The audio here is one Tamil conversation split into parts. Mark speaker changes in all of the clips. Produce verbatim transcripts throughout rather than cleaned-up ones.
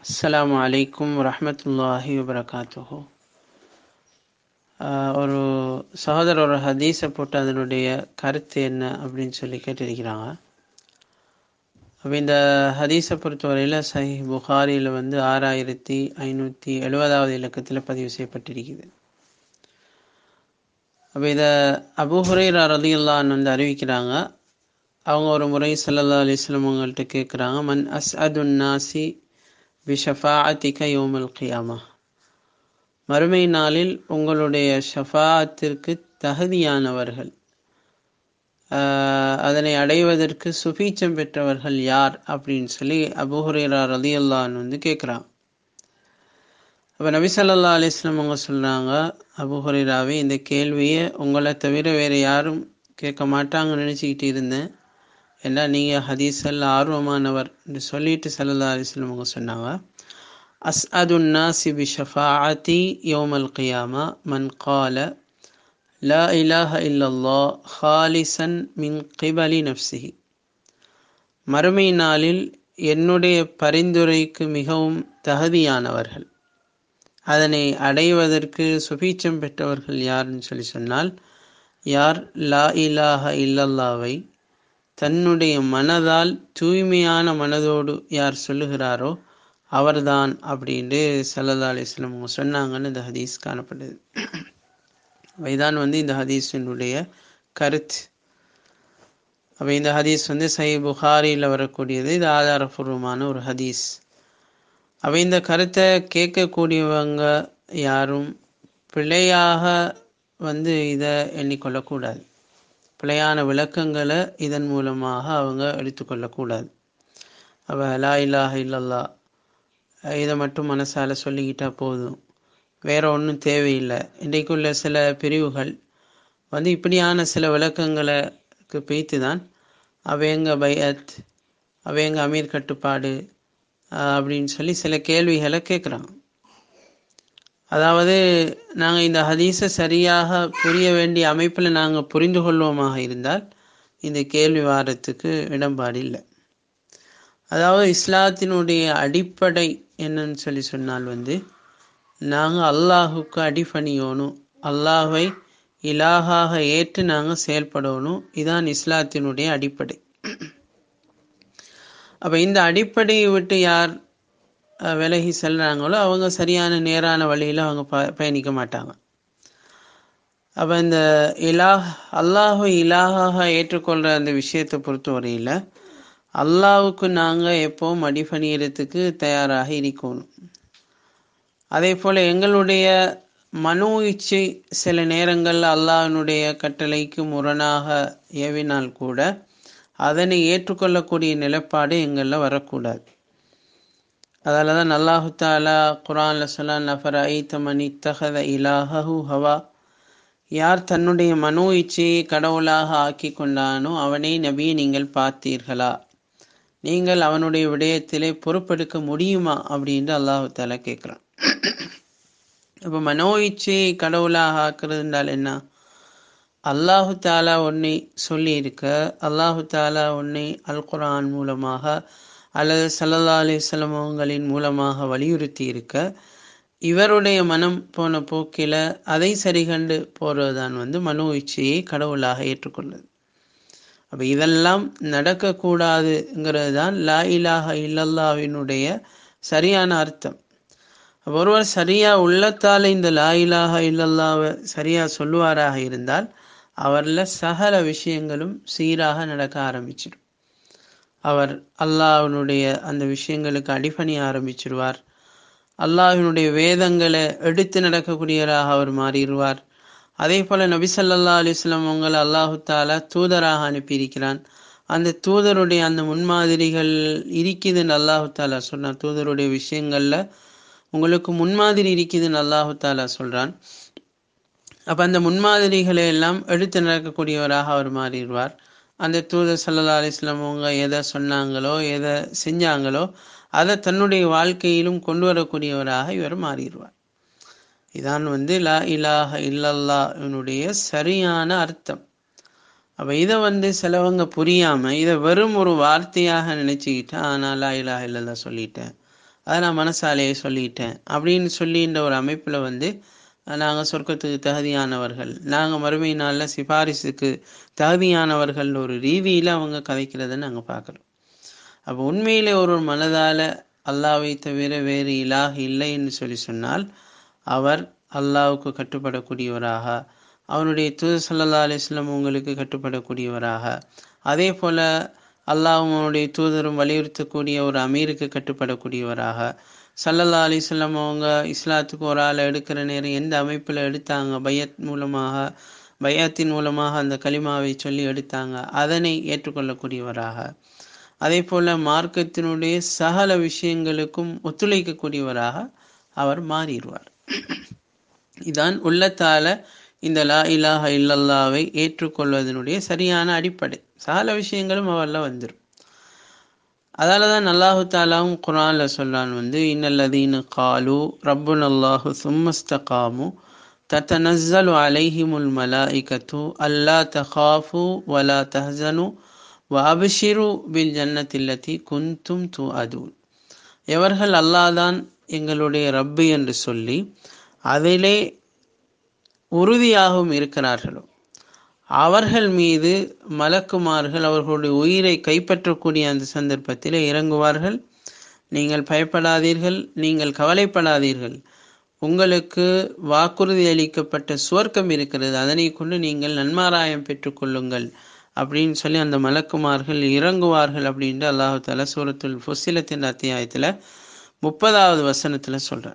Speaker 1: அஸ்ஸலாமு அலைக்கும் வரஹ்மத்துல்லாஹி வபரகாத்துஹு. ஒரு சகோதரர் ஒரு ஹதீஸை போட்டு அதனுடைய கருத்து என்ன அப்படின்னு சொல்லி கேட்டிருக்கிறாங்க. அப்போ இந்த ஹதீஸை பொறுத்தவரையில் சஹீஹ் புகாரியில் வந்து ஆறாயிரத்தி ஐநூற்றி எழுபதாவது இலக்கத்தில் பதிவு செய்யப்பட்டிருக்குது. அப்போ இதை அபூ ஹுரைரா ரலியல்லாஹு அன்ஹு வந்து அறிவிக்கிறாங்க. அவங்க ஒரு முறை ஸல்லல்லாஹு அலைஹி வஸல்லம் அவங்கள்ட்ட கேட்குறாங்க, மன் அஸ்அதுன் நாசி பிஷஃபாஅத்திக யௌமல் கியாமா, மறுமை நாளில் உங்களுடைய ஷஃபாஅத்திற்கு தகுதியானவர்கள், அதனை அடைவதற்கு சுபீச்சம் பெற்றவர்கள் யார் அப்படின்னு சொல்லி அபூ ஹுரைரா ரலியல்லாஹு அன்ஹு வந்து கேட்குறாங்க. அப்போ நபி ஸல்லல்லாஹு அலைஹி வஸல்லம் அவங்க சொல்கிறாங்க, அபூ ஹுரைராவே, இந்த கேள்வியை உங்களை தவிர வேறு யாரும் கேட்க மாட்டாங்கன்னு நினச்சிக்கிட்டு இருந்தேன், ஏன்னா நீங்கள் ஹதீஸில் ஆர்வமானவர் என்று சொல்லிட்டு ஸல்லல்லாஹு அலைஹி வஸல்லம் அவங்க சொன்னாங்க, அஸ்அதுன் நாசி பிஷஃபாஅத்தி யௌமல் கியாமா மன் கால லா இலாஹ இல்லல்லாஹ் ஹாலிசன் மின் கிபலி நஃப்ஸிஹி, மறுமை நாளில் என்னுடைய பரிந்துரைக்கு மிகவும் தகுதியானவர்கள், அதனை அடைவதற்கு சுபீச்சம் பெற்றவர்கள் யாருன்னு சொல்லி சொன்னால், யார் லா இலாஹ இல்லல்லாவை தன்னுடைய மனதால் தூய்மையான மனதோடு யார் சொல்லுகிறாரோ அவர்தான் அப்படின்ட்டு ஸல்லல்லாஹு அலைஹி வஸல்லம் அவங்க சொன்னாங்கன்னு இந்த ஹதீஸ் காணப்படுது. இதான் வந்து இந்த ஹதீஸினுடைய கருத்து. அப்போ இந்த ஹதீஸ் வந்து சஹீஹ் புகாரியில் வரக்கூடியது, இது ஆதாரபூர்வமான ஒரு ஹதீஸ். அப்போ இந்த கருத்தை கேட்கக்கூடியவங்க யாரும் பிழையாக வந்து இதை எண்ணிக்கொள்ளக்கூடாது, பிழையான விளக்கங்களை இதன் மூலமாக அவங்க எடுத்துக்கொள்ளக்கூடாது. அப்போ லா இலாஹ இல்லல்லாஹ் இதை மட்டும் மனசால் சொல்லிக்கிட்டா போதும், வேற ஒன்றும் தேவையில்லை. இன்றைக்குள்ள சில பிரிவுகள் வந்து இப்படியான சில விளக்கங்களுக்கு பெய்த்து தான் அவையங்க பைஅத், அவையங்க அமீர் கட்டுப்பாடு அப்படின்னு சொல்லி சில கேள்விகளை கேட்குறாங்க. அதாவது நாங்கள் இந்த ஹதீஸை சரியாக புரிய வேண்டிய அமைப்பில் நாங்கள் புரிந்து கொள்வோமாக இருந்தால் இந்த கேள்வி வாரத்துக்கு இடம்பாடு இல்லை. அதாவது இஸ்லாத்தினுடைய அடிப்படை என்னன்னு சொல்லி சொன்னால் வந்து நாங்கள் அல்லாஹுக்கு அடிபணியோணும், அல்லாஹை இலாகாக ஏற்று நாங்கள் செயல்படணும். இதான் இஸ்லாத்தினுடைய அடிப்படை. அப்போ இந்த அடிப்படையை விட்டு யார் விலகி செல்கிறாங்களோ அவங்க சரியான நேரான வழியில் அவங்க ப பயணிக்க மாட்டாங்க. அப்போ இந்த இலாஹ் அல்லாஹை இலாகாக ஏற்றுக்கொள்கிற அந்த விஷயத்தை பொறுத்தவரையில் அல்லாஹுக்கு நாங்கள் எப்போவும் அடிபணியறதுக்கு தயாராக இருக்கணும். அதே போல் எங்களுடைய மனோ இச்சை சில நேரங்களில் அல்லாஹ்வினுடைய கட்டளைக்கு முரணாக ஏவினால் கூட அதனை ஏற்றுக்கொள்ளக்கூடிய நிலைப்பாடு எங்களில் வரக்கூடாது. அதால தான் அல்லாஹு தஆலா குர்ஆனில் சொல்லான், அஃபரஐத மன் இத்தஹத இலாஹஹு ஹவா, யார் தன்னுடைய மனோ இச்சையை கடவுளாக ஆக்கி கொண்டானோ அவனை நபியை நீங்கள் பார்த்தீர்களா, நீங்கள் அவனுடைய விடயத்திலே பொறுப்பெடுக்க முடியுமா அப்படின்னு அல்லாஹு தஆலா கேட்குறான். இப்போ மனோ இச்சையை கடவுளாக ஆக்குறது என்றால் என்ன? அல்லாஹு தாலா ஒன்னை சொல்லி இருக்க, அல்லாஹு தாலா ஒன்னை அல் குர்ஆன் மூலமாக அல்லது ஸல்லல்லாஹு அலைஹி வஸல்லம் அவங்களின் மூலமாக வலியுறுத்தி இருக்க, இவருடைய மனம் போன போக்கில் அதை சரி கண்டு போகிறது தான் வந்து மனோ இச்சையை கடவுளாக ஏற்றுக்கொள்வது. அப்போ இதெல்லாம் நடக்கக்கூடாதுங்கிறது தான் லா இலாஹ இல்லல்லாஹ்வினுடைய சரியான அர்த்தம். ஒருவர் சரியா உள்ளத்தால் இந்த லா இலாஹ இல்லல்லாஹ்வை சரியா சொல்லுவாராக இருந்தால் அவரில் சகல விஷயங்களும் சீராக நடக்க ஆரம்பிச்சிடும். அவர் அல்லாஹ்வினுடைய அந்த விஷயங்களுக்கு அடிபணிய ஆரம்பிச்சிருவார். அல்லாஹ்வினுடைய வேதங்களை எடுத்து நடக்கக்கூடியவராக அவர் மாறிடுவார். அதே போல நபி ஸல்லல்லாஹு அலைஹி வஸல்லம் அவங்களை அல்லாஹு தாலா தூதராக அனுப்பியிருக்கிறான். அந்த தூதருடைய அந்த முன்மாதிரிகள் இருக்குதுன்னு அல்லாஹு தாலா சொன்னான். தூதருடைய விஷயங்கள்ல உங்களுக்கு முன்மாதிரி இருக்குதுன்னு அல்லாஹு தாலா சொல்றான். அப்போ அந்த முன்மாதிரிகளை எல்லாம் எடுத்து நடக்கக்கூடியவராக அவர் மாறிடுவார். அந்த தூதர் ஸல்லல்லாஹு அலைஹி வஸல்லம் அவங்க எதை சொன்னாங்களோ எதை செஞ்சாங்களோ அதை தன்னுடைய வாழ்க்கையிலும் கொண்டு வரக்கூடியவராக இவர் மாறிடுவார். இதான் வந்து லா இலாஹ இல்லல்லாஹ்வினுடைய சரியான அர்த்தம். அப்போ இதை வந்து சிலவங்க புரியாமல் இதை வெறும் ஒரு வார்த்தையாக நினச்சிக்கிட்டு ஆனால் லா இலாஹ இல்லல்லாஹ் சொல்லிட்டேன், அதை நான் மனசாலேயே சொல்லிட்டேன் அப்படின்னு சொல்லின்ற ஒரு அமைப்பில் வந்து நாங்கள் சொர்க்கத்துக்கு தகுதியானவர்கள், நாங்கள் மறுமை நாளில் சிபாரிசுக்கு தகுதியானவர்கள் ஒரு ரீதியில் அவங்க கதைக்கிறத நாங்கள் பார்க்குறோம். அப்போ உண்மையிலே ஒரு மனதால் அல்லாவை தவிர வேறு இலாஹ் இல்லைன்னு சொல்லி சொன்னால் அவர் அல்லாவுக்கு கட்டுப்படக்கூடியவராக, அவனுடைய தூதர் ஸல்லல்லாஹு அலைஹி வஸல்லம் உங்களுக்கு கட்டுப்படக்கூடியவராக, அதே போல் அல்லாஹ்வும் அவனுடைய தூதரும் வலியுறுத்தக்கூடிய ஒரு அமீருக்கு கட்டுப்படக்கூடியவராக, ஸல்லல்லாஹு அலைஹி வஸல்லம் அவங்க இஸ்லாத்துக்கு ஒரு ஆளை எடுக்கிற நேரம் எந்த அமைப்பில் எடுத்தாங்க, பையத் மூலமாக, பையத்தின் மூலமாக அந்த கலிமாவை சொல்லி எடுத்தாங்க, அதனை ஏற்றுக்கொள்ளக்கூடியவராக, அதே போல் மார்க்கத்தினுடைய சகல விஷயங்களுக்கும் ஒத்துழைக்கக்கூடியவராக அவர் மாறிடுவார். இதான் உள்ளத்தால இந்த லா இலாஹ இல்லல்லாவை ஏற்றுக்கொள்வதனுடைய சரியான அடிப்படை. சகல விஷயங்களும் அவரில் வந்துடும். அதால தான் அல்லாஹு தாலாவும் குர்ஆன்ல சொல்றான் வந்து இன்னல்லதீன காலு ரப்புன அல்லாஹு சும்மஸ்தகாமு தத்தனஸ்ஸலு அலைஹிமுல் மலாயிகத்து அல்லா தகாஃபு வலா தஹ்சனு வஅப்ஷிரு பில் ஜன்னத்தில்லதி குன்தும் துஅதூன். எவர்கள் அல்லாஹ்தான் எங்களுடைய ரப்பு என்று சொல்லி அதிலே உறுதியாகவும் இருக்கிறார்களோ அவர்கள் மீது மலக்குமார்கள் அவர்களுடைய உயிரை கைப்பற்றக்கூடிய அந்த சந்தர்ப்பத்தில் இறங்குவார்கள். நீங்கள் பயப்படாதீர்கள், நீங்கள் கவலைப்படாதீர்கள், உங்களுக்கு வாக்குறுதி அளிக்கப்பட்ட சுவர்க்கம் இருக்கிறது, அதனை கொண்டு நீங்கள் நன்மாராயம் பெற்றுக்கொள்ளுங்கள் அப்படின்னு சொல்லி அந்த மலக்குமார்கள் இறங்குவார்கள் அப்படின்ட்டு அல்லாஹு தஆலா சூரத்துல் ஃபுஸ்ஸிலத்தின் அத்தியாயத்தில் முப்பதாவது வசனத்தில் சொல்கிறார்.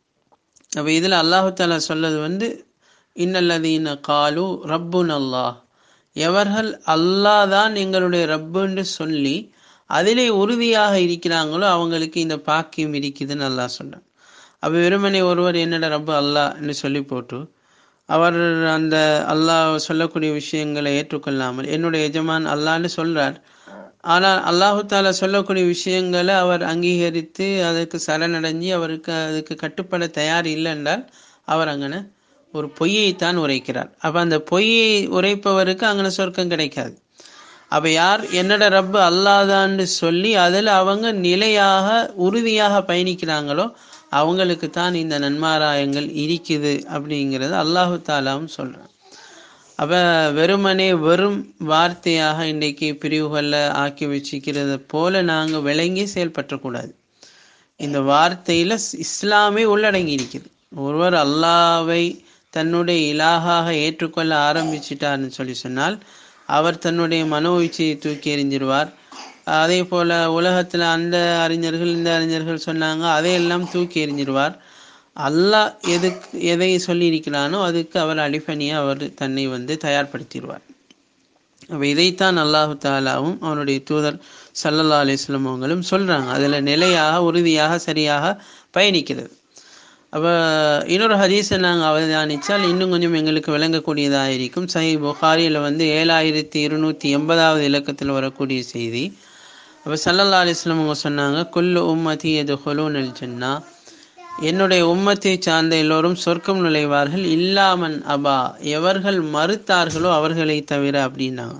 Speaker 1: அப்போ இதில் அல்லாஹு தஆலா சொல்லது வந்து இன்னல்லதீன காலு ரப்புன் அல்லாஹ், எவர்கள் அல்லாஹ் தான் எங்களுடைய ரப்புன்னு சொல்லி அதிலே உறுதியாக இருக்கிறாங்களோ அவங்களுக்கு இந்த பாக்கியம் இருக்குதுன்னு அல்லாஹ் சொல்கிறான். அப்போ வெறுமனே ஒருவர் என்னோட ரப்பு அல்லாஹ்ன்னு சொல்லி போட்டு அவர் அந்த அல்லாஹ் சொல்லக்கூடிய விஷயங்களை ஏற்றுக்கொள்ளாமல் என்னுடைய எஜமான் அல்லாஹ்ன்னு சொல்கிறார், ஆனால் அல்லாஹு தாலா சொல்லக்கூடிய விஷயங்களை அவர் அங்கீகரித்து அதுக்கு சரணடைஞ்சி அவருக்கு அதுக்கு கட்டுப்பட தயார் இல்லை என்றால் அவர் அங்கன ஒரு பொய்யைத்தான் உரைக்கிறார். அப்போ அந்த பொய்யை உரைப்பவருக்கு அங்கே சொர்க்கம் கிடைக்காது. அப்போ யார் என்னோட ரப்பு அல்லாதான்னு சொல்லி அதில் அவங்க நிலையாக உறுதியாக பயணிக்கிறாங்களோ அவங்களுக்கு தான் இந்த நன்மாராயங்கள் இருக்குது அப்படிங்கிறது அல்லாஹு தாலாவும் சொல்கிறான். அப்போ வெறுமனே வெறும் வார்த்தையாக இன்றைக்கு பிரிவுகளில் ஆக்கி வச்சுக்கிறத போல நாங்கள் விளங்கி செயல்பற்றக்கூடாது. இந்த வார்த்தையில் இஸ்லாமே உள்ளடங்கி இருக்குது. ஒருவர் அல்லாவை தன்னுடைய இலாகாக ஏற்றுக்கொள்ள ஆரம்பிச்சிட்டார்னு சொல்லி சொன்னால் அவர் தன்னுடைய மனோ இச்சையை தூக்கி எறிஞ்சிருவார். அதே போல் உலகத்தில் அந்த அறிஞர்கள் இந்த அறிஞர்கள் சொன்னாங்க அதையெல்லாம் தூக்கி எறிஞ்சிருவார். அல்லாஹ் எதுக்கு எதை சொல்லியிருக்கிறானோ அதுக்கு அவர் அடிப்பணியாக அவர் தன்னை வந்து தயார்படுத்திடுவார். அப்போ இதைத்தான் அல்லாஹு தாலாவும் அவனுடைய தூதர் ஸல்லல்லாஹு அலைஹி வஸல்லம் அவங்களும் சொல்கிறாங்க. அதில் நிலையாக உறுதியாக சரியாக பயணிக்கிறது. அப்போ இன்னொரு ஹதீஸை நாங்கள் அவதானித்தால் இன்னும் கொஞ்சம் எங்களுக்கு விளங்கக்கூடியதாக இருக்கும். சஹீஹ் புகாரியில் வந்து ஏழாயிரத்தி இருநூற்றி எண்பதாவது இலக்கத்தில் வரக்கூடிய செய்தி. அப்போ ஸல்லல்லாஹு அலைஹி வஸல்லம் அவங்க சொன்னாங்க, குல்லு உம்மதி யதுகுலூனல் ஜன்னா, என்னுடைய உம்மத்தை சார்ந்த எல்லோரும் சொர்க்கம் நுழைவார்கள், இல்லாமன் அபா, எவர்கள் மறுத்தார்களோ அவர்களை தவிர அப்படின்னாங்க.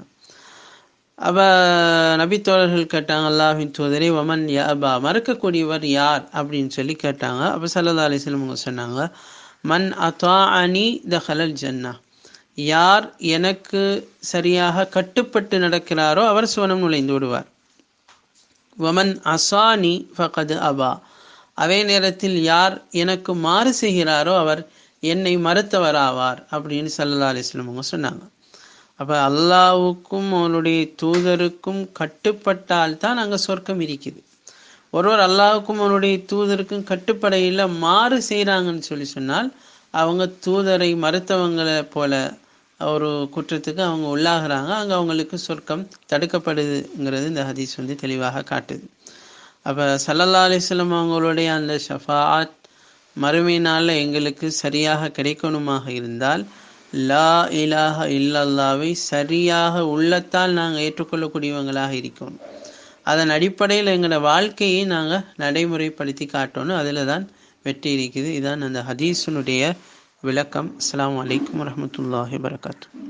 Speaker 1: அப்போ நபித்தோழர்கள் கேட்டாங்க, அல்லாஹ்வின் தூதரே வமன் யா அபா, மறுக்கக்கூடியவர் யார் அப்படின்னு சொல்லி கேட்டாங்க. அப்போ ஸல்லல்லாஹு அலைஹி வஸல்லம் அவங்க சொன்னாங்க, மன் அத்தாஅனி தஹலல் ஜன்னா, யார் எனக்கு சரியாக கட்டுப்பட்டு நடக்கிறாரோ அவர் சுவனம் நுழைந்து விடுவார். வமன் அசானி ஃபகத் அபா, அதே நேரத்தில் யார் எனக்கு மாறு செய்கிறாரோ அவர் என்னை மறுத்தவராவார் அப்படின்னு ஸல்லல்லாஹு அலைஹி வஸல்லம் அவங்க சொன்னாங்க. அப்போ அல்லாஹ்வுக்கும் அவனுடைய தூதருக்கும் கட்டுப்பட்டால் தான் அங்கே சொர்க்கம் இருக்குது. ஒருவர் அல்லாஹ்வுக்கும் அவனுடைய தூதருக்கும் கட்டுப்படையில் மாறு செய்கிறாங்கன்னு சொல்லி சொன்னால் அவங்க தூதரை மறுத்தவங்களை போல ஒரு குற்றத்துக்கு அவங்க உள்ளாகிறாங்க. அங்கே அவங்களுக்கு சொர்க்கம் தடுக்கப்படுதுங்கிறது இந்த ஹதீஸ் வந்து தெளிவாக காட்டுது. அப்போ ஸல்லல்லாஹு அலைஹி வஸல்லம் அவங்களுடைய அந்த ஷஃபாஅத் மறுமை நாளில் எங்களுக்கு சரியாக கிடைக்கணுமாக இருந்தால் லா இலாஹ இல்லல்லாவை சரியாக உள்ளத்தால் நாங்கள் ஏற்றுக்கொள்ளக்கூடியவங்களாக இருக்கணும். அதன் அடிப்படையில் எங்களோட வாழ்க்கையை நாங்கள் நடைமுறைப்படுத்தி காட்டணும். அதில் தான் வெற்றி இருக்குது. இதுதான் அந்த ஹதீஸினுடைய விளக்கம். அஸ்ஸலாமு அலைக்கும் வரஹ்மத்துல்லாஹி வபரகாத்துஹு.